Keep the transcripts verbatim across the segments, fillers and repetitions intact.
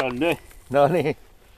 Tonne. No niin.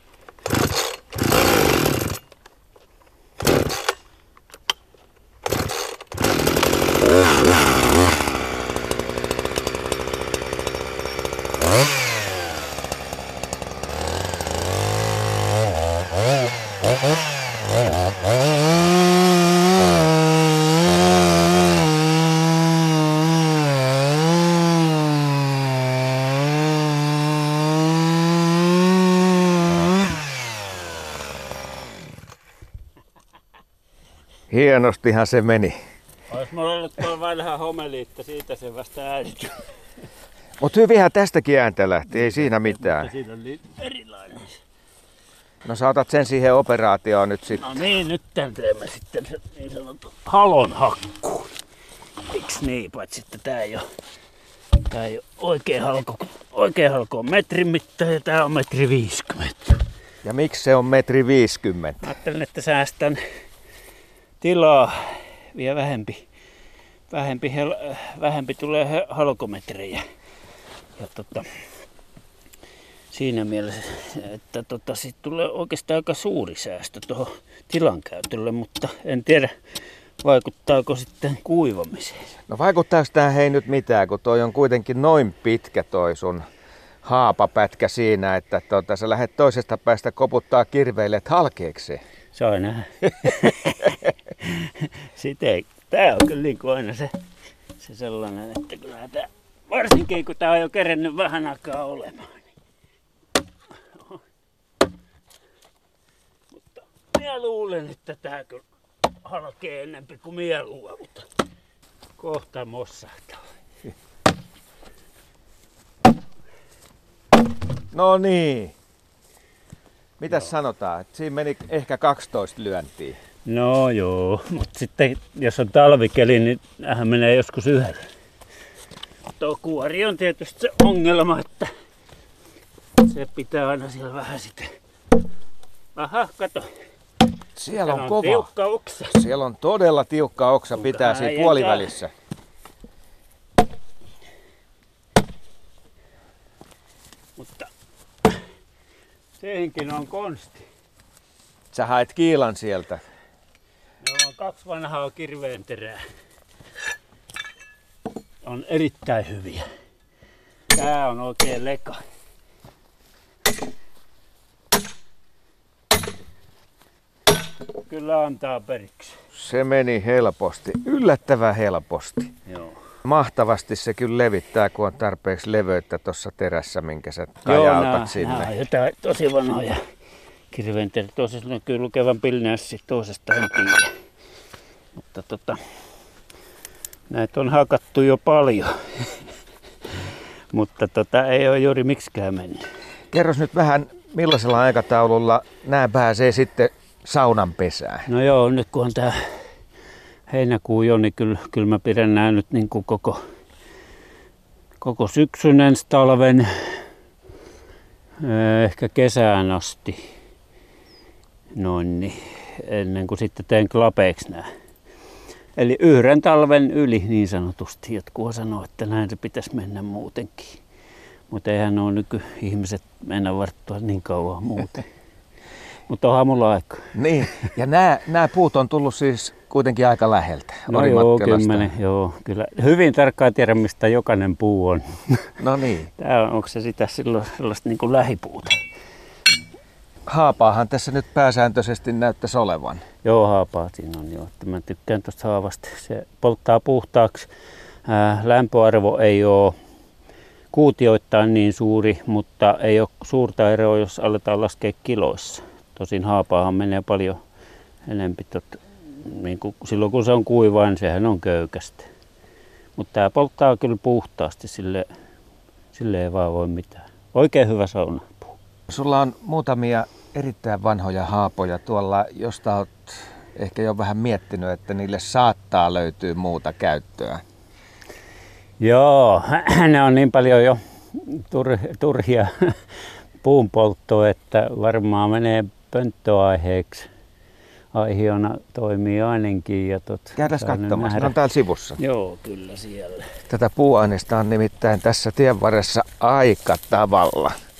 Hienostihan se meni. Ois mulla ollut tuolla vanha homeliitta, siitä se vasta äänityy. Mut hyvinhän tästäkin ääntä lähti, ei siinä mitään. Siinä oli erilainen. No sä otat sen siihen operaatioon nyt sitten. No niin, nyt teemme sitten se niin sanottu halon hakkuu. Miks niin, paitsi että tää ei oo, tää ei oo oikein halko. Oikein halko on metrin mitta ja tää on metri viisikymmentä. Ja miksi se on metri viisikymmentä? Ajattelin, että säästän tilaa vielä vähempi. Vähempi, hel, vähempi tulee he, halkometrejä. Ja tota, siinä mielessä, että tota, siitä tulee oikeastaan aika suuri säästö tuohon tilan käytölle, mutta en tiedä vaikuttaako sitten kuivamiseen. No vaikuttaako tää hei nyt mitään, kun toi on kuitenkin noin pitkä toi sun haapapätkä siinä, että tota, sä lähdet toisesta päästä koputtaa kirveille, että halkeeko se? Saa nähdä. Sitten ei. Tää on kyllä niin kuin aina se, se sellainen, että kyllä tää, varsinkin kun tää on jo kerennyt vähän aikaa olemaan. Niin. Mutta minä luulen, että tää kyllä halkee enemmän kuin minä luulen, mutta kohta mossahtaa. No niin. Mitäs no. sanotaan? Et siinä meni ehkä kaksitoista lyöntiä. No joo, mutta sitten jos on talvikeli, niin tämähän menee joskus yhdellä. Tuo kuori on tietysti se ongelma, että se pitää aina siellä vähän sitten. Aha, kato. Siellä on, on kova. Tiukka oksa. Siellä on todella tiukka oksa, Kuinka pitää siinä puolivälissä. Mutta sehinkin on konsti. Sä haet kiilan sieltä. Meillä on kaksi vanhaa kirveenterää. On erittäin hyviä. Tää on oikein leka. Kyllä antaa periksi. Se meni helposti, yllättävän helposti. Joo. Mahtavasti se kyllä levittää, kun on tarpeeksi leveyttä tuossa terässä, minkä sä kajautat Joo, nää, sinne. Nää on jotain tosi vanhoja kirveenterää. Toisesta näkyy lukevan pilneässä, toisesta en tiedä. Mutta tota, näitä on hakattu jo paljon. Mutta tota, ei ole juuri miksikään mennyt. Kerros nyt vähän, millaisella aikataululla nämä pääsee sitten saunan pesään? No joo, nyt kun on tää heinäkuu jo, niin kyllä, kyllä mä pidän nää nyt niin kuin koko, koko syksyn ensi talven, ehkä kesään asti. Noin niin, ennen kuin sitten teen klapeeksi nää. Eli yhden talven yli niin sanotusti. Jotkut sanoo, että näin se pitäisi mennä muutenkin. Mutta eihän ole nyky-ihmiset mennä varttua niin kauan muuten. Mutta onhan mulla aika. Niin, ja nämä, nämä puut on tullut siis kuitenkin aika läheltä. No joo, kymmenen, joo, kyllä. Hyvin tarkkaan tiedä, mistä jokainen puu on. No niin. Tää on, onko se sitä silloin sellaista niin kuin lähipuuta? Haapaahan tässä nyt pääsääntöisesti näyttäisi olevan. Joo, haapaa siinä on jo. Että mä tykkään tuosta haavasta. Se polttaa puhtaaksi. Ää, lämpöarvo ei ole kuutioittain niin suuri, mutta ei ole suurta eroa, jos aletaan laskea kiloissa. Tosin haapaahan menee paljon enempi. Tot, niin kuin silloin kun se on kuivaa, niin sehän on köykästä. Mutta tämä polttaa kyllä puhtaasti, sille, sille ei vaan voi mitään. Oikein hyvä saunapuu. Sulla on muutamia erittäin vanhoja haapoja tuolla, josta olet ehkä jo vähän miettinyt, että niille saattaa löytyä muuta käyttöä. Joo, ne on niin paljon jo tur, turhia puunpolttoa, että varmaan menee pönttöaiheeksi. Aihiona toimii ainakin. Ja tot, Käydään katsomassa, ne on täällä sivussa. Joo, kyllä siellä. Tätä puuainesta on nimittäin tässä tien varressa aika tavalla.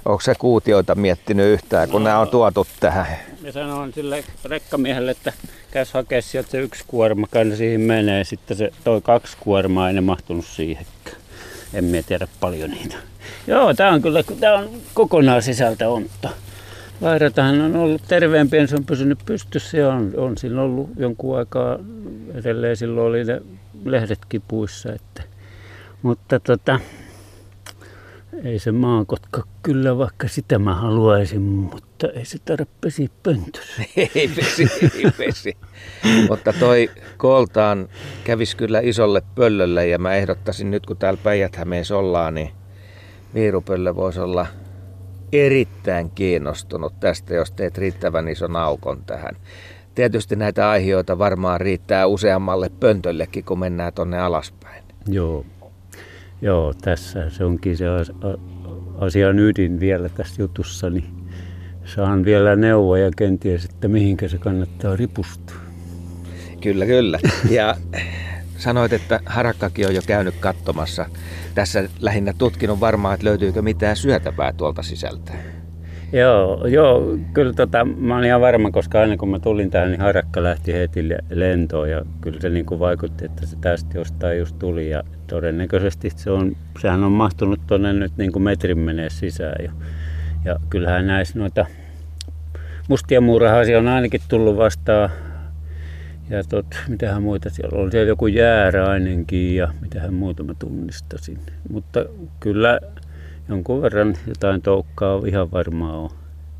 Onko se kuutioita miettinyt yhtään, kun no, nämä on tuotu tähän? Mä sanoin sille rekkamiehelle, että käys hakea sieltä se yksi kuorma, kai siihen menee. Sitten se toi kaksi kuormaa, ei ne mahtunut siihenkään. En mä tiedä paljon niitä. Joo, tää on kyllä, tää on kokonaan sisältä ontta. Vairatahan on ollut terveempi, se on pysynyt pystyssä ja on, on sillä ollut jonkun aikaa edelleen. Silloin oli ne lehdetkin puissa. Että, mutta tota, ei se maakotka kyllä, vaikka sitä mä haluaisin, mutta ei se tarvitse pesiä pöntössä. Ei pesi, ei pesi. Mutta toi kooltaan kävisi kyllä isolle pöllölle ja mä ehdottaisin nyt, kun täällä Päijät-Hämeessä ollaan, niin viirupöllö voisi olla erittäin kiinnostunut tästä, jos teet riittävän ison aukon tähän. Tietysti näitä aiheita varmaan riittää useammalle pöntöllekin, kun mennään tonne alaspäin. Joo, Joo tässä se onkin se asian ydin vielä tässä jutussa, niin saan vielä neuvoja kenties, että mihinkä se kannattaa ripustua. Kyllä, kyllä. Ja sanoit, että harakkakin on jo käynyt katsomassa. Tässä lähinnä tutkinut varmaan, että löytyykö mitään syötävää tuolta sisältä. Joo, joo kyllä tota, mä olin ihan varma, koska aina kun mä tulin tähän, niin harakka lähti heti lentoon ja kyllä se niin kuin vaikutti, että se tästä jostain just tuli ja todennäköisesti se on, sehän on mahtunut tuonne nyt niin kuin metrin menee sisään jo. Ja kyllähän näissä noita mustia muurahaisia on ainakin tullut vastaan. Ja tot, mitähän muita siellä on, siellä joku jääräinenkin ja mitähän muuta mä tunnistasin. Mutta kyllä jonkun verran jotain toukkaa ihan varmaan on.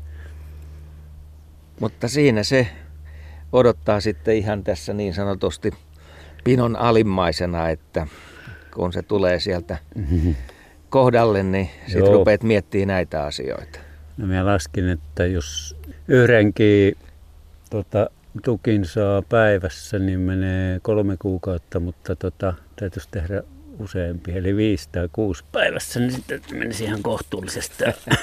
Mutta siinä se odottaa sitten ihan tässä niin sanotusti pinon alimmaisena, että kun se tulee sieltä kohdalle, niin sitten rupeat miettimään näitä asioita. No minä laskin, että jos yhdenkin tota, tukin saa päivässä, niin menee kolme kuukautta, mutta tota, täytyisi tehdä useampi, eli viisi tai kuusi päivässä, niin sitten menisi ihan kohtuullisesti.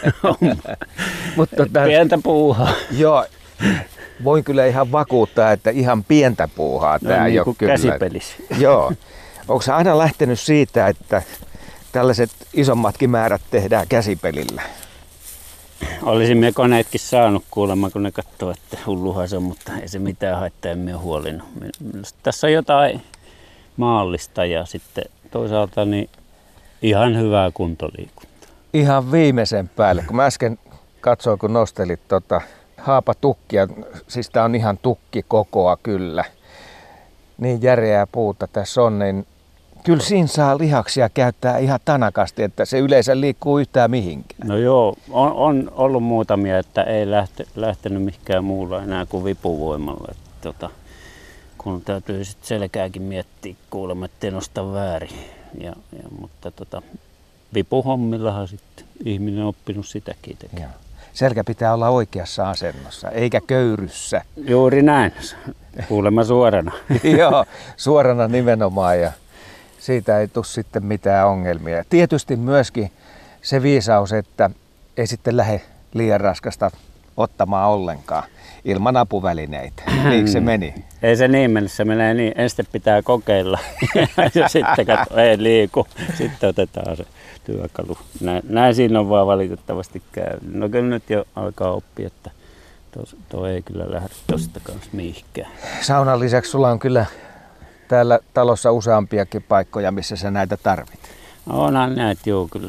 Mutta tota, pientä puuhaa. Joo, voin kyllä ihan vakuuttaa, että ihan pientä puuhaa no, tämä niin ei ole kyllä. Käsipelissä. Joo. Onko sä aina lähtenyt siitä, että tällaiset isommatkin määrät tehdään käsipelillä? Olisimme koneetkin saanut kuulemma, kun ne katsoo, että hulluhan se on, mutta ei se mitään haittaa, emme ole huolinut. Tässä on jotain maallista ja sitten toisaalta niin ihan hyvää kuntoliikuntaa. Ihan viimeisen päälle, kun mä äsken katsoin, kun nostelit tota haapatukkia, siis tää on ihan tukkikokoa kyllä, niin järeää puuta tässä on, niin kyllä siinä saa lihaksia käyttää ihan tanakasti, että se yleensä liikkuu yhtään mihinkään. No joo, on, on ollut muutamia, että ei lähte, lähtenyt mihinkään muulla enää kuin vipuvoimalla. Että, tota, kun täytyy sitten selkääkin miettiä kuulemma, ettei nosta väärin. Ja, ja, mutta tota, vipuhommillahan sitten ihminen on oppinut sitäkin tekemään. Selkä pitää olla oikeassa asennossa, eikä köyryssä. Juuri näin, kuulemma suorana. Joo, suorana nimenomaan. Ja siitä ei tule sitten mitään ongelmia. Tietysti myöskin se viisaus, että ei sitten lähde liian raskasta ottamaan ollenkaan ilman apuvälineitä. Niinkö se meni? Ei se niin mene, se menee niin. Ensin pitää kokeilla ja sitten katso, ei liiku. Sitten otetaan se työkalu. Näin, näin siinä on vaan valitettavasti käynyt. No kyllä nyt jo alkaa oppia, että tuo ei kyllä lähde tuosta kanssa mihinkään. Saunan lisäksi sulla on kyllä täällä talossa useampiakin paikkoja, missä sä näitä tarvit. Onhan näitä, joo kyllä.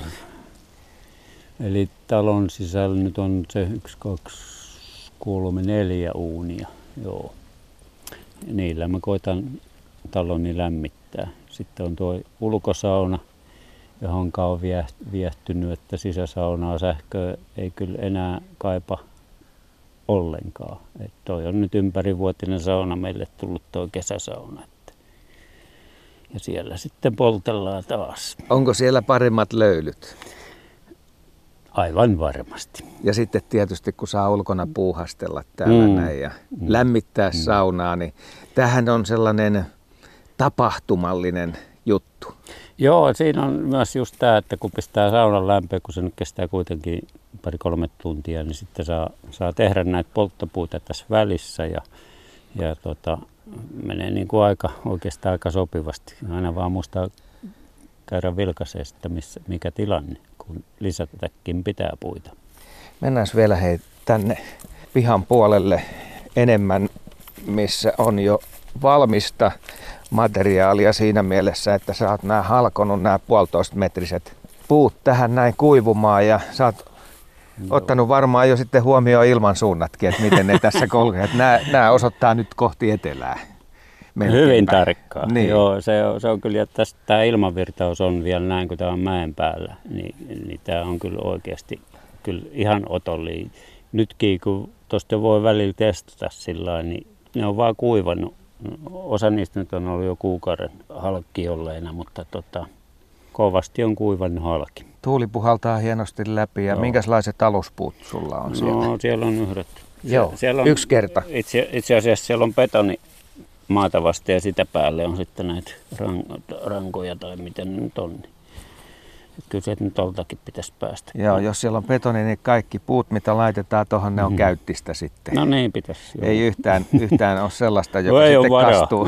Eli talon sisällä nyt on se yksi, kaksi, kolme, neljä uunia. Joo. Niillä mä koitan taloni lämmittää. Sitten on tuo ulkosauna, johon on viehtynyt, että sisäsaunaa sähköä ei kyllä enää kaipa ollenkaan. Et toi on nyt ympärivuotinen sauna meille tullut tuo kesäsauna. Ja siellä sitten poltellaan taas. Onko siellä paremmat löylyt? Aivan varmasti. Ja sitten tietysti kun saa ulkona puuhastella täällä mm. näin ja mm. lämmittää mm. saunaa, niin tämähän on sellainen tapahtumallinen juttu. Joo, siinä on myös just tämä, että kun pistää saunan lämpöä, kun se nyt kestää kuitenkin pari-kolme tuntia, niin sitten saa, saa tehdä näitä polttopuita tässä välissä ja, ja tota, menee niin kuin aika, oikeastaan aika sopivasti. Aina vaan muistaa käydä vilkaisee, että missä, mikä tilanne, kun lisätäkin pitää puita. Mennään vielä hei tänne pihan puolelle enemmän, missä on jo valmista materiaalia siinä mielessä, että sä oot nää halkonut nämä puolitoista metriset puut tähän näin kuivumaan ja sä oot no. ottanut varmaan jo sitten huomioon ilmansuunnatkin, että miten ne tässä kulkevat. Nämä, nämä osoittaa nyt kohti etelää. Hyvin tarkkaan. Niin. Joo, se on, se on kyllä, että tästä tämä ilmavirtaus on vielä näin, kun tämä on mäen päällä, niin, niin tämä on kyllä oikeasti kyllä ihan otollinen. Nytkin, kun tuosta voi välillä testata sillä niin ne on vaan kuivannut. Osa niistä nyt on ollut jo kuukauden halki olleena, mutta tota, kovasti on kuivannut halki. Tuuli puhaltaa hienosti läpi ja Joo. minkälaiset aluspuut sulla on siellä? No siellä on yhdet. Joo, siellä on, yksi kerta. Itse, itse asiassa siellä on betoni maata vasta ja sitä päälle on sitten näitä rankoja tai miten ne nyt on. Että kyllä se nyt toltakin pitäisi päästä. Joo, jos siellä on betoni, niin kaikki puut, mitä laitetaan tuohon, ne on mm-hmm. käyttistä sitten. No niin pitäisi. Joo. Ei yhtään, yhtään ole sellaista, joka no sitten kastuu.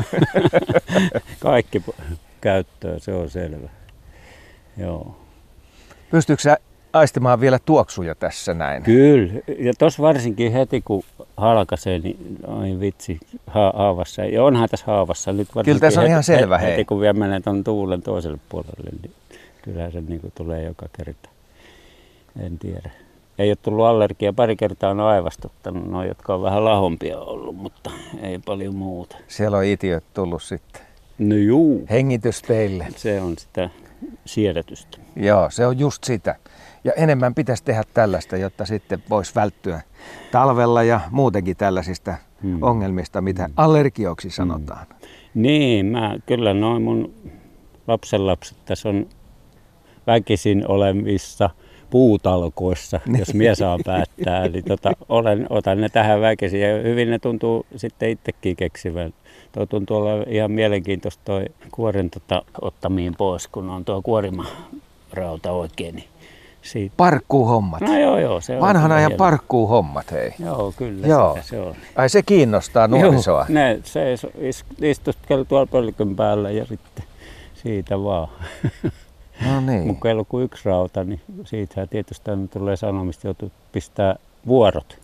Kaikki käyttöön, se on selvä. Joo. Pystyykö sä aistimaan vielä tuoksuja tässä näin? Kyllä. Ja tuossa varsinkin heti kun halkaisee, niin ai vitsi, ha- haavassa. Ja onhan tässä haavassa nyt varsinkin. Kyllä tässä on heti, ihan selvä hei. Heti kun vielä menee tuon tuulen toiselle puolelle, niin kyllähän se niin kuin tulee joka kerta. En tiedä. Ei ole tullut allergia. Pari kertaa on aivastuttanut nuo, jotka on vähän lahompia ollut, mutta ei paljon muuta. Siellä on itiöt tullut sitten. No juu. Hengitys teille. Se on sitä siedätystä. Joo, se on just sitä. Ja enemmän pitäisi tehdä tällaista, jotta sitten voisi välttyä talvella ja muutenkin tällaisista hmm. ongelmista, mitä allergioksi sanotaan. Hmm. Niin, mä, kyllä noin mun lapsenlapset tässä on väkisin olevissa puutalkoissa, niin. Jos mies saa päättää. Eli tota, olen, otan ne tähän väkisin ja hyvin ne tuntuu sitten itsekin keksivän. Tuo tuntuu olla ihan mielenkiintoista toi kuoren tota, ottamiin pois, kun on tuo kuorimarauta oikein. Niin siitä. Parkkuuhommat. No joo, joo. Se Vanhan ajan parkkuuhommat, hei. Joo, kyllä joo. Sitä se on. Ai se kiinnostaa nuorisoa. Joo, ne se istuskeli tuolla pölkyn päällä ja sitten siitä vaan. No niin. Mutta kun kuin yksi rauta, niin siitä tietysti tulee sanomista, joutuu pistää vuorot.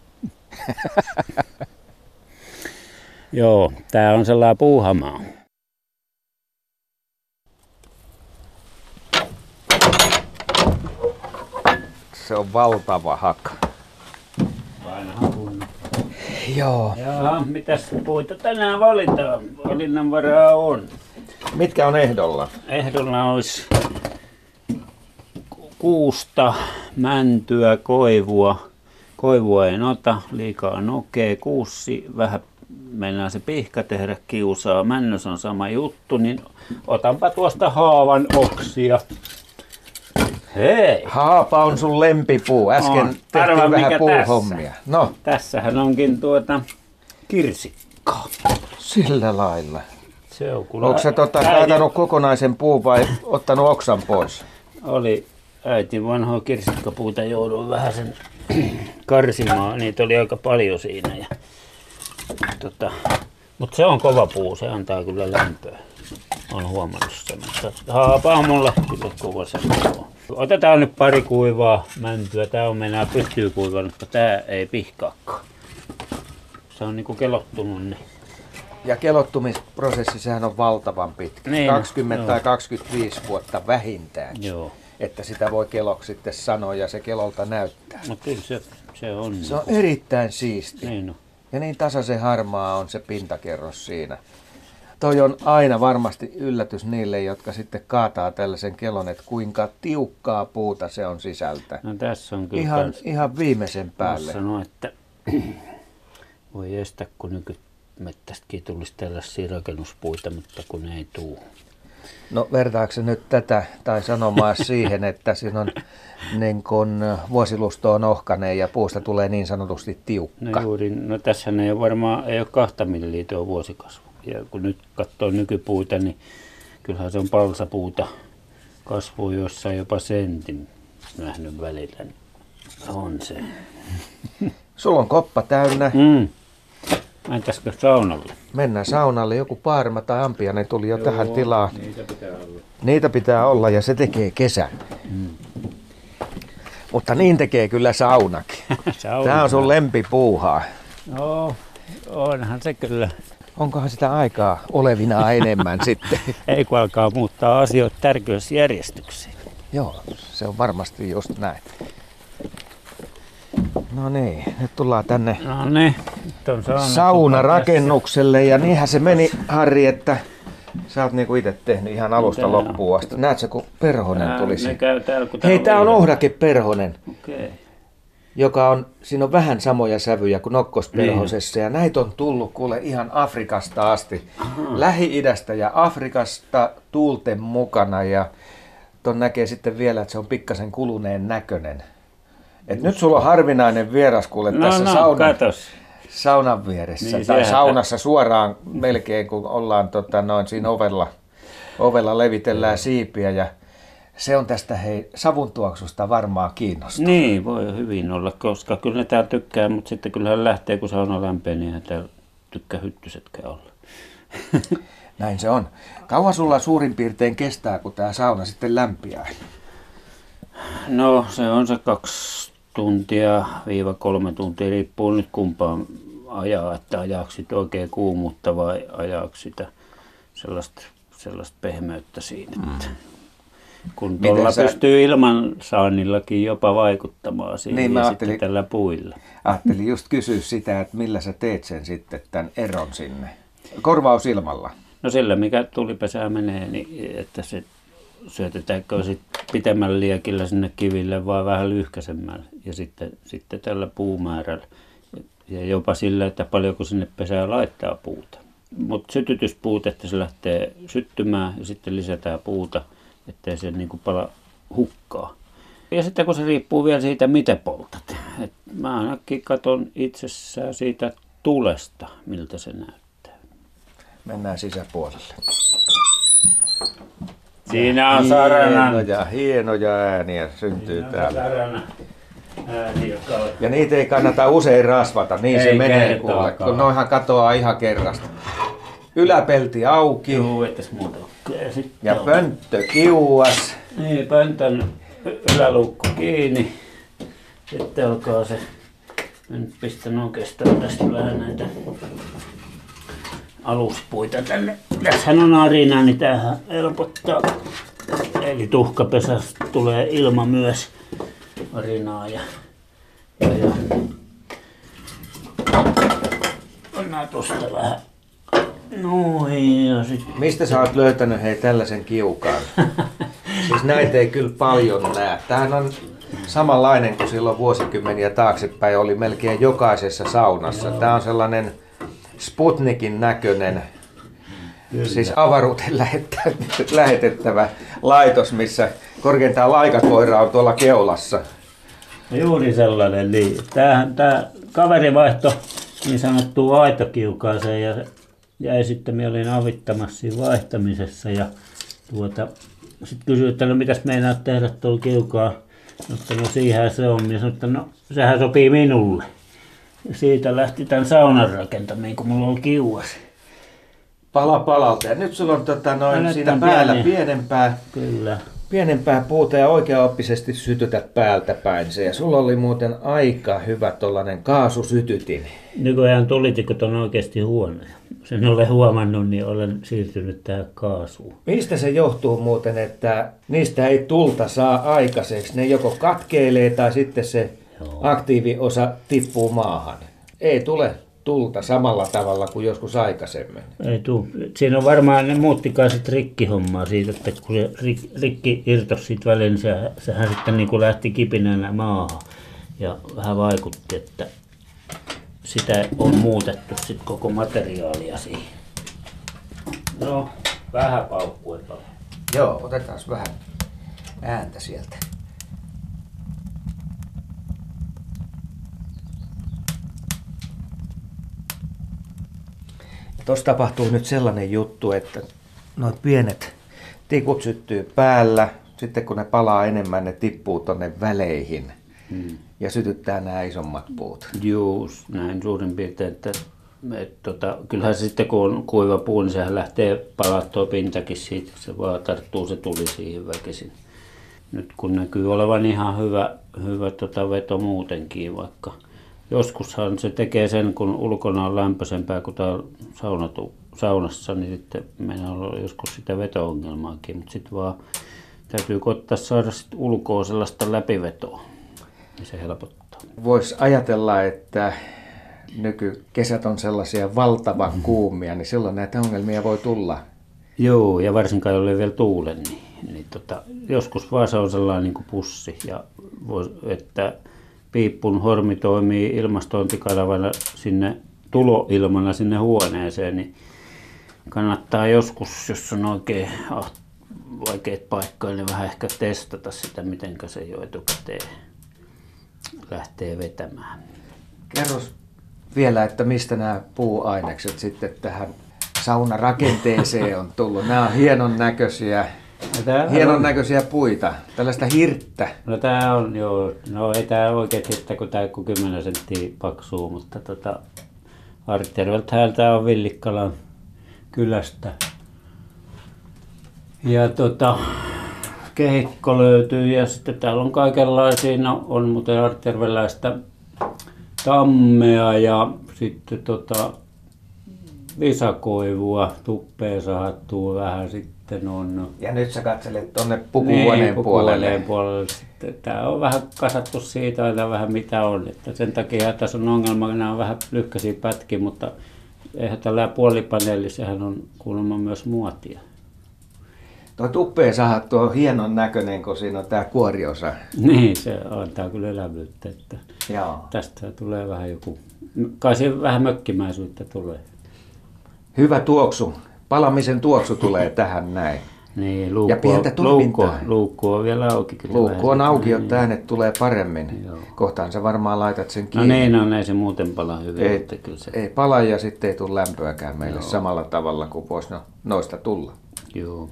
Joo, tää on sellainen puuhamaa. Se on valtava haka. Vanha kunno. Joo. Jaha, mitäs puita tänään valitaan? Valinnanvaraa on. Mitkä on ehdolla? Ehdolla olisi kuusta, mäntyä, koivua. Koivua ei ota, liikaa nokee. Kuusi, vähän mennään se pihka tehdä kiusaa. Männös on sama juttu, niin otanpa tuosta haavan oksia. Hei! Haapa on sun lempipuu. Äsken on. Tehtiin Arva, vähän puuhommia. Tässä? No. Tässähän onkin tuota kirsikkaa. Sillä lailla. Se on kuule. Onko sä tota, kaatanut kokonaisen puun vai ottanut oksan pois? Oli äitin vanhoa kirsikkapuuta, jouduin vähän sen karsimaan. Niitä oli aika paljon siinä. Ja, tota, mutta se on kova puu, se antaa kyllä lämpöä. Olen huomannut sen. Haapa on mulla kyllä kova se. Otetaan nyt pari kuivaa mäntyä. Tää on mennään pystyy kuivannut, mutta tää ei pihkaakaan. Se on niinku kelottunut. Niin. Ja kelottumisprosessi, sehän on valtavan pitkä. Niin, kaksikymmentä no, tai kaksikymmentäviisi vuotta vähintään. Joo. Että sitä voi keloksi sitten sanoa ja se kelolta näyttää. No kyllä se, se on. Se on erittäin siisti. Niin no. Ja niin tasaisen harmaa on se pintakerros siinä. Toi on aina varmasti yllätys niille, jotka sitten kaataa tällaisen kelon, että kuinka tiukkaa puuta se on sisältä. No tässä on kyllä Ihan, kans, ihan viimeisen päälle. Sanoa, että voi estää, kun nykymettästäkin tulisi tällaisia rakennuspuita, mutta kun ei tule. No vertaako nyt tätä tai sanomaan siihen, että siinä on niin kun vuosilusto on ohkainen ja puusta tulee niin sanotusti tiukka? No juuri, no tässähän ei ole varmaan ei ole kahta milliä tuo vuosikasvu. Ja kun nyt katsoo nykypuita, niin kyllähän se on palsapuuta. Kasvuu jossain jopa sentin nähnyt välillä. On se. Sulla on koppa täynnä. Mm. Mennäisikö saunalle? Mennään saunalle. Joku Paarma tai Ampiainen tuli jo Joo, tähän tilaan. Niitä pitää olla. Niitä pitää olla ja se tekee kesän. Mm. Mutta niin tekee kyllä saunakin. Sauna. Tämä on sun lempipuuhaa. No, onhan se kyllä. Onkohan sitä aikaa olevina enemmän sitten? Ei kun alkaa muuttaa asioita tärkeysjärjestykseen. Joo, se on varmasti just näin. No niin, nyt tullaan tänne No niin, nyt on sauna saunarakennukselle ja niinhän se meni, Harri, että sä oot niinku itse tehnyt ihan alusta Tää loppuun asti. Näetkö, kun perhonen Tää- tulisi? ne käy täällä, kun Hei, tää tää on ilma. ohdake perhonen, Okei. joka on, siinä on vähän samoja sävyjä kuin nokkosperhosessa ja näitä on tullut kuule ihan Afrikasta asti. Lähi-idästä ja Afrikasta tuulten mukana ja ton näkee sitten vielä, että se on pikkasen kuluneen näköinen. Et nyt sulla on harvinainen vieras kuule No, tässä no, saunan, katos. saunan vieressä Niin, tai sehän- saunassa suoraan melkein, kun ollaan tota, noin siinä ovella, ovella levitellään siipiä ja se on tästä hei savuntuoksusta varmaan kiinnostunut. Niin, voi hyvin olla, koska kyllä ne täällä tykkää, mutta sitten kyllähän lähtee, kun sauna lämpee, niin eihän täällä tykkää hyttysetkään olla. Näin se on. Kauan sulla suurin piirtein kestää, kun tämä sauna sitten lämpiää? No, se on se kaksi tuntia viiva kolme tuntia, riippuu nyt kumpaan ajaa, että ajaako sitä oikein kuumuutta vai ajaako sitä sellaista, sellaista pehmeyttä siinä. Että kun Miten tuolla sä- pystyy ilman saannillakin jopa vaikuttamaan siihen Niin, mä ja ajattelin- sitten tällä puilla. Ajattelin just kysyä sitä, että millä sä teet sen sitten, tämän eron sinne. Korvaus ilmalla. No sillä, mikä tulipesää menee, niin että se syötetäänkö sitten pitemmällä liekillä sinne kiville vai vähän lyhkäisemmällä ja sitten, sitten tällä puumäärällä. Ja jopa sillä, että paljonko sinne pesää laittaa puuta. Mutta sytytyspuut, että se lähtee syttymään ja sitten lisätään puuta, ettei se niinku pala hukkaa. Ja sitten kun se riippuu vielä siitä, mitä poltat. Et mä ainakin katson itsessään siitä tulesta, miltä se näyttää. Mennään sisäpuolelle. Siinä on saranan. Hienoja, hienoja ääniä syntyy täällä. Saranan ääni, joka on. Ja niitä ei kannata usein rasvata, niin se Ei menee kuule, kertaakaan. kun noihan katoaa ihan kerrasta. Yläpelti auki Juu, etäs muuta. Ja, sitten ja on- pönttö kiuas. Niin, pöntön yläluukku kiinni. Sitten alkaa se. Mä nyt pistän oikeastaan tästä vähän näitä aluspuita tänne. Tässähän on arina, niin tämähän helpottaa. Eli tuhkapesästä tulee ilma myös arinaa ja, ja, ja. Pannaan tosta vähän. Noin ja sitten. Mistä sä oot löytänyt hei tällaisen kiukaan? Siis näitä ei kyllä paljon näe. Tämähän on samanlainen kuin silloin vuosikymmeniä taaksepäin oli melkein jokaisessa saunassa. Tämä on sellainen Sputnikin näköinen, siis avaruuteen lähettä- lähetettävä laitos, missä korkeintaan laikakoira on tuolla keulassa. Juuri sellainen, niin. Tämähän, tämä kaveri vaihtoi niin sanottuun aitokiukaaseen ja se jäi sitten, minä olin avittamassa siinä vaihtamisessa ja tuota, sitten kysyin, että no mitäs meinaat tehdä tuolla kiukaa. Mutta no siihen se on. Minä sanoin, että no sehän sopii minulle. Ja siitä lähti tämän saunan rakentaminen, kun mulla on kiuas. Pala palalta. Ja nyt sulla on tota, noin No nyt siinä on päällä pieni. pienempää, Kyllä. pienempää puuta ja oikeaoppisesti sytytät päältä päin se. Ja sulla oli muuten aika hyvä tollanen kaasusytytin. Nykyään tulitikot on oikeasti huonoja. Sen olen huomannut, niin olen siirtynyt tähän kaasuun. Mistä se johtuu muuten, että niistä ei tulta saa aikaiseksi? Ne joko katkeilee tai sitten se Joo. aktiiviosa tippuu maahan. Ei tule tulta samalla tavalla kuin joskus aikaisemmin. Ei tuu. Siinä on varmaan ne muuttikaiset rikkihommaa siitä, että kun se rik- rikki irtosi siitä väliin, niin sehän, sehän sitten niin kuin lähti kipinänä maahan. Ja vähän vaikutti, että sitä on muutettu sitten koko materiaalia siihen. No, vähän paukkuu ei paljon. Joo, otetaan vähän ääntä sieltä. Tuossa tapahtuu nyt sellainen juttu, että noin pienet tikut syttyy päällä, sitten kun ne palaa enemmän, ne tippuu tonne väleihin Hmm. ja sytyttää nämä isommat puut. Juu, näin suurin piirtein, että et, tota, kyllähän se sitten kun on kuiva puu, niin sehän lähtee palattua pintakin siitä, se vaan tarttuu se tuli siihen väkisin. nyt kun näkyy olevan ihan hyvä, hyvä tota veto muutenkin, vaikka joskushan se tekee sen, kun ulkona on lämpöisempää kuin täällä saunatu, saunassa, niin sitten meillä on joskus sitä veto-ongelmaakin, mutta sitten vaan täytyy koittaa saada sit ulkoa sellaista läpivetoa, niin se helpottaa. Voisi ajatella, että nykykesät on sellaisia valtavan kuumia, niin silloin näitä ongelmia voi tulla. Joo, ja varsinkaan jolle vielä tuulen, niin, niin tota, joskus vaan se on sellainen niin kuin pussi, ja vois, että piippun hormi toimii ilmastointikanavana sinne tuloilmana sinne huoneeseen, niin kannattaa joskus, jos on oikein ah, vaikeat paikkoja, niin vähän ehkä testata sitä, miten se jo etukäteen lähtee vetämään. Kerros vielä, että mistä nämä puuainekset sitten tähän saunarakenteeseen on tullut. Nämä on hienon näköisiä, hienon näköisiä puita, tällaista hirttä. No tää on joo, no ei tää oikein hirttä, kun tää on kymmenen senttiä paksua, mutta tota, Artjärveltähän tää on Villikkalan kylästä. Ja tota, kehikko löytyy ja sitten täällä on kaikenlaisia, no, on muuten artjärveläistä tammea ja sitten tota, visakoivua, tuppeen sahattua vähän sitten on. Ja nyt sä katselet tuonne pukuhuoneen niin, puolelle. puolelle. Sitten tää on vähän kasattu siitä, että vähän mitä on. Että sen takia tässä on ongelma, nämä on vähän lyhkäisiä pätkiä, mutta eihän tällä puolipaneeli, sehän on kuulemma myös muotia. Tuo tuppeen sahattu on hienon näköinen, kun siinä on tää kuoriosa. Niin, se antaa kyllä elävyyttä. Että joo. Tästä tulee vähän joku, kai se vähän mökkimäisyyttä tulee. Hyvä tuoksu. Palamisen tuoksu tulee tähän näin. Niin, luukku, ja pientä luukku, luukku on vielä auki. Kyllä luukku on auki, niin, jotta äänet tulee paremmin. Joo. Kohtaan sä varmaan laitat sen kiinni. No niin, no, ei se muuten pala hyvin. Ei, mutta kyllä se... ei pala ja sitten ei tule lämpöäkään meille Joo. samalla tavalla kuin voisi no, noista tulla. Joo.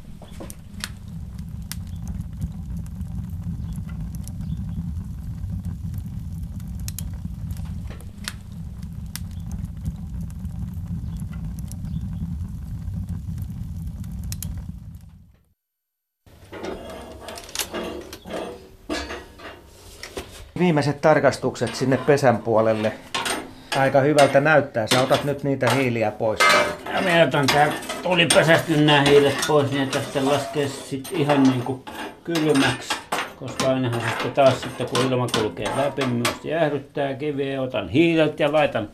Viimeiset tarkastukset sinne pesän puolelle. Aika hyvältä näyttää. Sä otat nyt niitä hiiliä pois. Ja mä otan tää tulipesästä nyt nää hiilet pois, niin tästä laskee sit ihan niinku kylmäksi. Koska ainahan sitten taas sitten kun ilma kulkee läpi, myös jäähdyttää kiviä. Otan hiilet ja laitan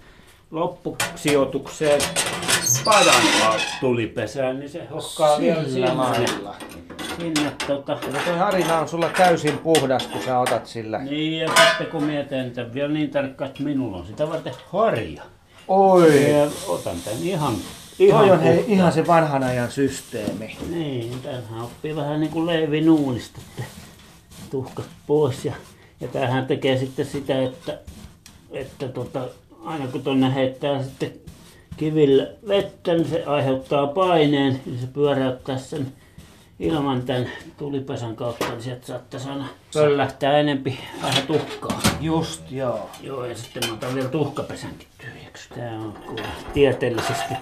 loppusijoitukseen padan tulipesään, niin se hokkaa vielä sinne. Sinne tota. Ja toi harina on sulla täysin puhdas, kun sä otat sillä. Niin, ja sitten kun mietin tämän vielä niin tarkkaan, että minulla on sitä varten harja. Oi! Ja otan tän ihan, ihan Toi on hei, ihan se vanhan ajan systeemi. Niin, tämähän oppii vähän niin kuin leivinuunista, että tuhkat pois. Ja, ja tämähän tekee sitten sitä, että, että tota, aina kun tuonne heittää sitten kivillä vettä, niin se aiheuttaa paineen, niin se pyöräyttää sen ilman tämän tulipesän kautta, niin sieltä saattaisi aina pöllähtää enempi vähän tuhkaa. Just joo. Joo, ja sitten mä otan vielä tuhkapesänkin tyhjäksi. Tää on tieteellisesti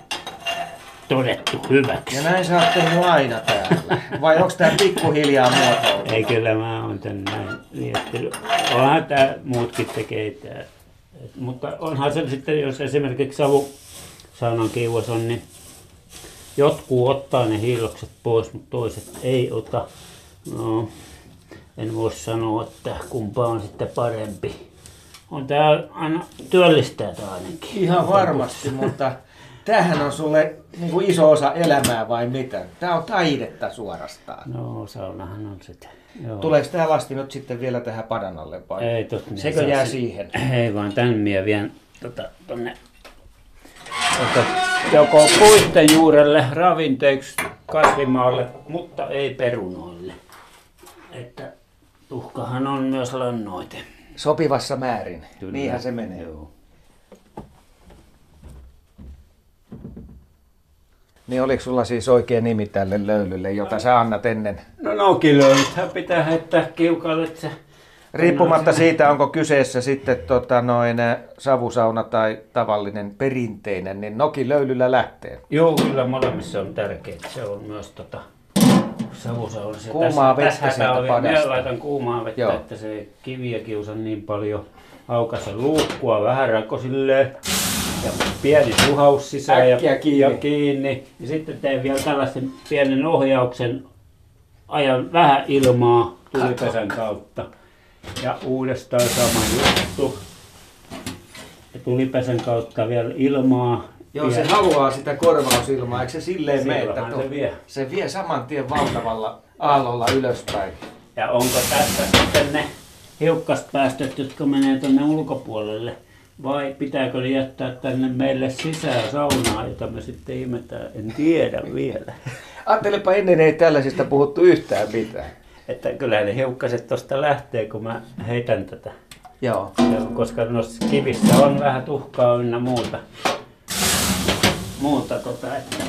todettu hyväksi. Ja näin sä oot tehnyt aina täällä. Vai onks tää pikkuhiljaa muotoiltu? Ei, kyllä mä oon tän näin miettinyt. Onhan tää muutkin tekee tää. Et, mutta onhan se sitten, jos esimerkiksi savusaunan kiuas on, niin jotkut ottaa ne hiilokset pois, mutta toiset ei ota. No, en voi sanoa, että kumpa on sitten parempi. On tää aina työllistää tää ainakin. Ihan varmasti, mutta tämähän on sulle niin kuin iso osa elämää vai mitä? Tää on taidetta suorastaan. No, saunahan on sitä. Joo. Tuleeko tää lasti nyt sitten vielä tähän padan alle vai? Ei, totta, sekö jää siihen? Ei vaan tän mie vien tota, tonne tota, joko puitten juurelle ravinteeksi kasvimaalle, mutta ei perunoille. Että tuhkahan on myös lannoite. Sopivassa määrin. Kyllä. Niinhän se menee. Joo. Niin oliko sulla siis oikea nimi tälle löylylle, jota sä annat ennen? No nokilöylythän pitää heittää kiukalle, että se... Riippumatta siitä, onko kyseessä sitten tota, noin, savusauna tai tavallinen perinteinen, niin nokilöylyllä lähtee. Joo, kyllä molemmissa on tärkeää. Se on myös tota, savusaunassa. Kuumaa tässä, vettä sieltä oli, padasta. minä laitan kuumaa vettä, joo, että se ei kiviä kiusa niin paljon. Aukasen luukkua vähän rako silleen. Ja pieni suhaus sisään ja kiinni. ja kiinni. Ja sitten teen vielä tällaisen pienen ohjauksen. Ajan vähän ilmaa tulipesän kautta. Ja uudestaan sama juttu. Ja tulipesän kautta vielä ilmaa. Joo, se haluaa sitä korvausilmaa, eikö se silleen mene, että se vie. se vie saman tien valtavalla aallolla ylöspäin. Ja onko tässä sitten ne hiukkaspäästöt, jotka menee tuonne ulkopuolelle, vai pitääkö ne jättää tänne meille sisään saunaan, jota me sitten imetään, en tiedä vielä. Ajattelepa, ennen ei tällaisista puhuttu yhtään mitään. Että kyllä ne hiukkaset tuosta lähtee, kun mä heitän tätä. Joo. Ja koska noissa kivissä on vähän tuhkaa ynnä muuta. Muuta tota, että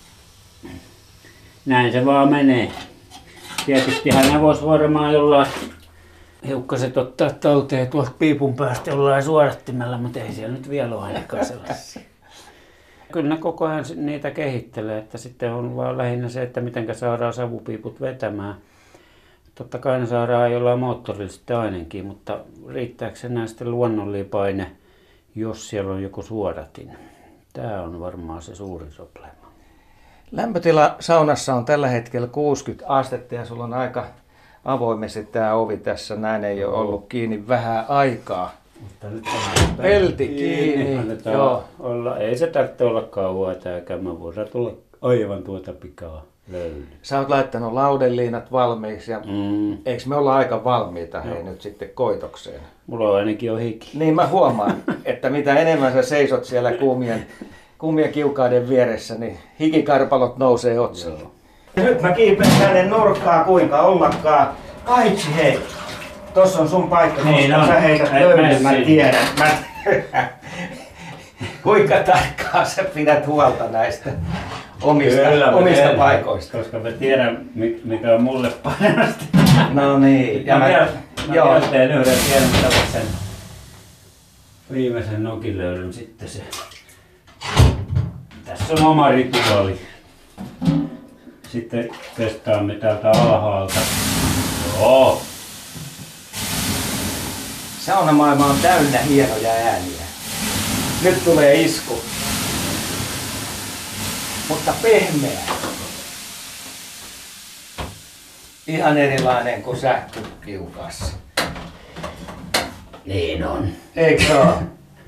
näin se vaan menee. Tietystihän ne vois varmaan jollain hiukkaset ottaa talteen tuolta piipun päästä jollain suodattimella, mutta ei siellä nyt vielä ole ainakaan sellaisia. Kyllä ne koko ajan niitä kehittelee, että sitten on vaan lähinnä se, että miten saadaan savupiiput vetämään. Totta kai ne saadaan jollain moottorilla sitten ainakin, mutta riittääkö se enää sitten luonnollinen paine, jos siellä on joku suodatin? Tämä on varmaan se suurin probleema. Lämpötila saunassa on tällä hetkellä kuusikymmentä astetta ja sulla on aika avoimesti tämä ovi tässä. Näin ei ole ollut kiinni vähän aikaa. Mutta nyt on pelti kiinni. Joo. Olla. Ei se tarvitse olla kauan tämäkään. Mä voidaan tulla aivan tuota pikaa löydy. Sä oot laittanut laudenliinat valmiiksi ja mm. eikö me olla aika valmiita hei, nyt sitten koitokseen? Mulla on ainakin jo hiki. Niin mä huomaan, että mitä enemmän sä seisot siellä kuumien, kuumien kiukaiden vieressä, niin hikikarpalot nousee otsalle. Nyt mä kiipeen tänne nurkkaan kuinka ollakaan. Paitsi hei, tossa on sun paikka, niin koska sä heität löydyn, mä tiedän. Mä... kuinka tarkkaan sä pidät huolta näistä omista, Kyllä, omista tiedän, paikoista? Koska mä tiedän, mikä on mulle parasta. No niin. Ja mä, mä, vielä, mä vielä teen yhden pienen tällaisen viimeisen nokilöydyn sitten se. Tässä on oma rituaali. Sitten testaamme täältä alhaalta. Joo. Saunamaailma on täynnä hienoja ääniä. Nyt tulee isku. Mutta pehmeä. Ihan erilainen kuin sähkökiukas. Niin on. Eikö se ole?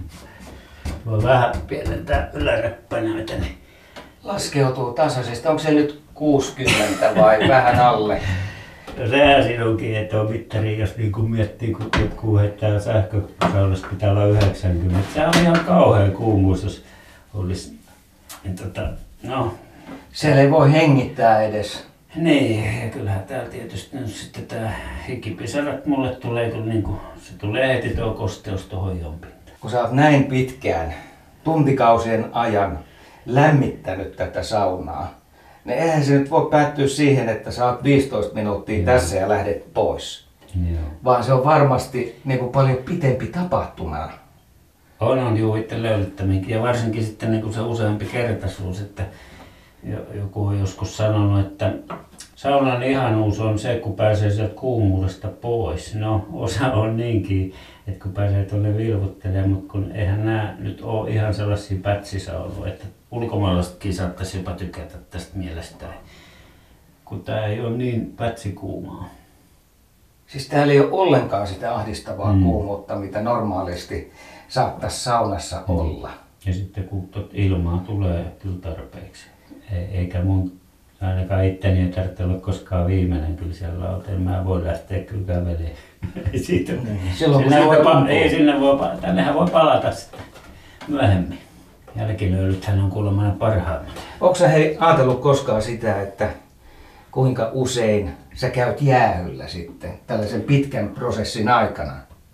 Voi vähän pienentää yläräppänöitä. Niin laskeutuu tasaisesti. Onko se nyt kuusikymmentä vai vähän alle? No sehän siinä onkin, että on mittari, jos niin kuin miettii, kun jotkut heittää sähkösaunassa pitää olla yhdeksänkymmentä. Se on ihan kauhean kuumuus, jos olisi. Niin tota, no. Siellä ei voi hengittää edes. Niin, ja kyllähän täällä tietysti nyt sitten tää hikipisarat mulle tulee, kun niin kuin, se tulee heti tuo kosteus tuohon jompintaan. Kun sä oot näin pitkään, tuntikausien ajan, lämmittänyt tätä saunaa, niin eihän se nyt voi päättyä siihen, että sä oot viisitoista minuuttia Joo. tässä ja lähdet pois. Joo. Vaan se on varmasti niin kuin paljon pitempi tapahtuma. On, on juu itse löylyttäminkin. Ja varsinkin sitten niin kuin se useampi kertaisuus, että joku on joskus sanonut, että saunan ihanuus on se, kun pääsee sieltä kuumuudesta pois. No, osa on niinkin, että kun pääsee tuonne vilvuttelemaan, mutta kun eihän nämä nyt ole ihan sellaisia pätsisaunoja, että ulkomaalaisetkin saattaisi jopa tykätä tästä mielestään, kun tämä ei ole niin pätsikuumaa. Siis täällä ei ole ollenkaan sitä ahdistavaa mm. kuumuutta, mitä normaalisti saattaisi saunassa mm. olla. Ja sitten kun tot ilmaa tulee kyllä tarpeeksi. Eikä mun ainakaan itteni ei tarvitse olla koskaan viimeinen kyllä siellä lauteella. Mä voin lähteä kyllä kävelemään. Siitä, mm. Silloin kun se voi pa- ei, sinne voi, tännehän voi palata sitten myöhemmin. Jälkilöylythän on kuulemma parhaimmat. Onko sä hei ajatellut koskaan sitä, että kuinka usein sä käyt jäähyllä sitten tällaisen pitkän prosessin aikana?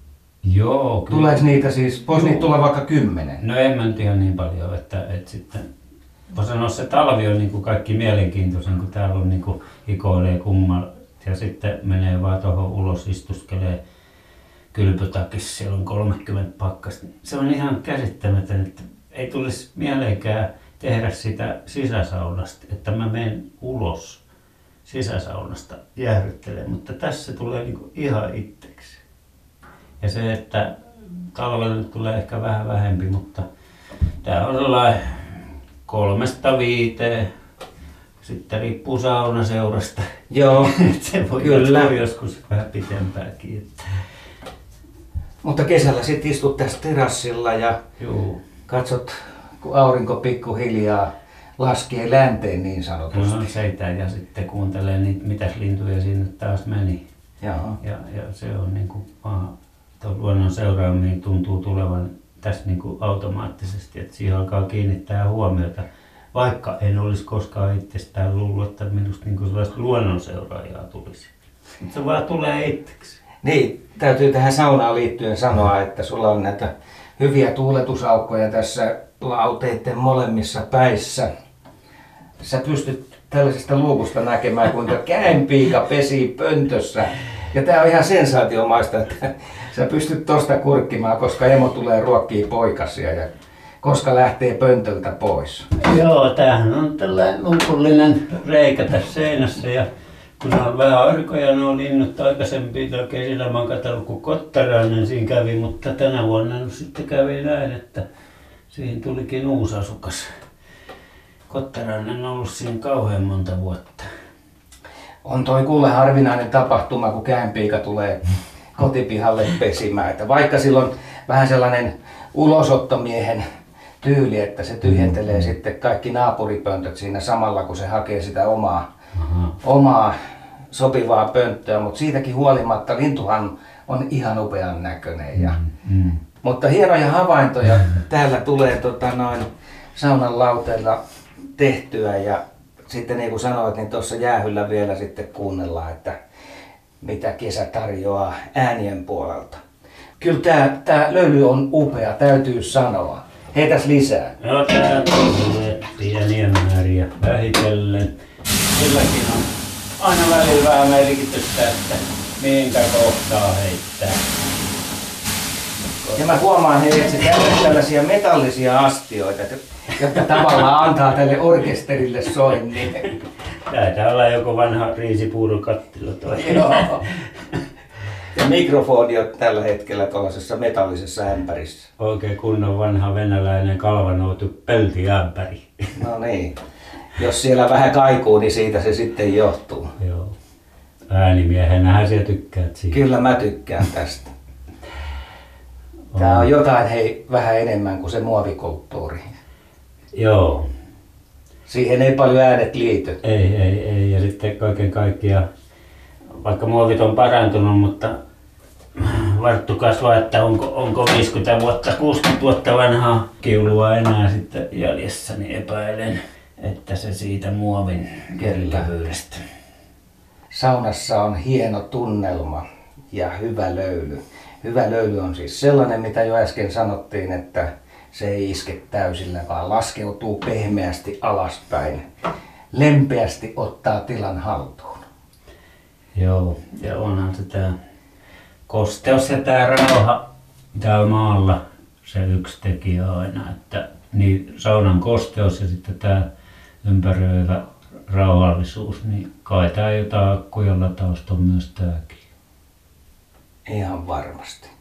Joo, kyllä. Tuleeko niitä siis, voisi niitä tulla vaikka kymmenen? No en mä nyt ihan niin paljon, että, että sitten voi sanoa se talvi on niin kuin kaikki mielenkiintoisen, kun täällä on niin kuin hikoilee kummal ja sitten menee vaan tuohon ulos istuskelee kylpytakissa, siellä on kolmekymmentä pakkasta. Se on ihan käsittämätön, että ei tulisi mieleenkään tehdä sitä sisäsaunasta, että mä menen ulos sisäsaunasta jäähdyttelee, mutta tässä tulee niinku ihan itseksi. Ja se, että talvella nyt tulee ehkä vähän vähempi, mutta tää on sellainen kolmesta viiteen. Sitten riippuu saunaseurasta. Joo, se voi kyllä. joskus vähän pitempääkin. Mutta kesällä sitten istut tässä terassilla ja Juu. katsot, kun aurinko pikkuhiljaa laskee länteen niin sanotusti. No, seitään ja sitten kuuntelee niitä, mitäs lintuja sinne taas meni. Jaha. Ja, ja se on niin kuin vaan, luonnon seuraaminen tuntuu tulevan tässä niin kuin automaattisesti, että siihen alkaa kiinnittää huomiota. Vaikka en olisi koskaan itsestään luullut, että minusta niin kuin sellaista luonnonseuraajaa tulisi. Mutta se vaan tulee itseksi. Niin, täytyy tähän saunaan liittyen sanoa, että sulla on näitä hyviä tuuletusaukkoja tässä lauteiden molemmissa päissä. Sä pystyt tällaisesta luukusta näkemään, kuinka käenpiika pesii pöntössä. Ja tää on ihan sensaatiomaista, että sä pystyt tosta kurkkimaan, koska emo tulee ruokkii poikasia ja koska lähtee pöntöltä pois. Joo, tämähän on tällainen luukullinen reikä tässä seinässä ja kun ne on vähän arkoja, ne on linnut aikaisemmin oikein sillä mä oon katsellut, kun Kottarainen siinä kävi, mutta tänä vuonna nyt sitten kävi näin, että siihen tulikin uusi asukas. Kottarainen on ollut siinä kauhean monta vuotta. On toi kuule harvinainen tapahtuma, kun käenpiika tulee kotipihalle pesimään. Että vaikka silloin vähän sellainen ulosottomiehen tyyli, että se tyhjentelee mm. sitten kaikki naapuripöntöt siinä samalla, kun se hakee sitä omaa, omaa sopivaa pönttöä. Mutta siitäkin huolimatta lintuhan on ihan upean näköinen. Ja, mm. Mm. Mutta hienoja havaintoja täällä tulee tota, noin saunan lauteilla tehtyä. Ja sitten niin kuin sanoit, niin tuossa jäähyllä vielä sitten kuunnellaan, että mitä kesä tarjoaa äänien puolelta. Kyllä tää, tää löyly on upea, täytyy sanoa. Heitäs lisää. No tää tulee pieniä määriä vähitellen. Silläkin on aina välillä vähän merkitystä, että mihinkä kohtaa heittää. Ja mä huomaan, hei, että se käyttää tällaisia metallisia astioita, jotka tavallaan antaa tälle orkesterille soinnin. Taitaa olla joku vanha riisipuurokattila toi. Joo. Ja mikrofoni on tällä hetkellä tuollaisessa metallisessa ämpärissä. Oikein kunnon vanha venäläinen kalvanoutu peltiämpäri. No niin. Jos siellä vähän kaikuu, niin siitä se sitten johtuu. Joo. Äänimiehenähän sinä tykkäät siitä. Kyllä mä tykkään tästä. Tää on jotain hei vähän enemmän kuin se muovikulttuuri. Joo. Siihen ei paljon äänet liity. Ei, ei, ei. Ja sitten kaiken kaikkiaan, vaikka muovit on parantunut, mutta varttu kasvaa, että onko, onko viisikymmentä vuotta, kuusikymmentä vuotta vanhaa kiulua enää sitten jäljessä, niin epäilen, että se siitä muovin kerryttävyydestä. Saunassa on hieno tunnelma ja hyvä löyly. Hyvä löyly on siis sellainen, mitä jo äsken sanottiin, että se ei iske täysillä, vaan laskeutuu pehmeästi alaspäin. Lempeästi ottaa tilan haltuun. Joo, ja onhan se tää kosteus ja tää rauha täällä maalla se yksi tekijä aina, että niin saunan kosteus ja sitten tää ympäröivä rauhallisuus, niin kai tää jotain akkuja latausta on myös tääkin. Ihan varmasti.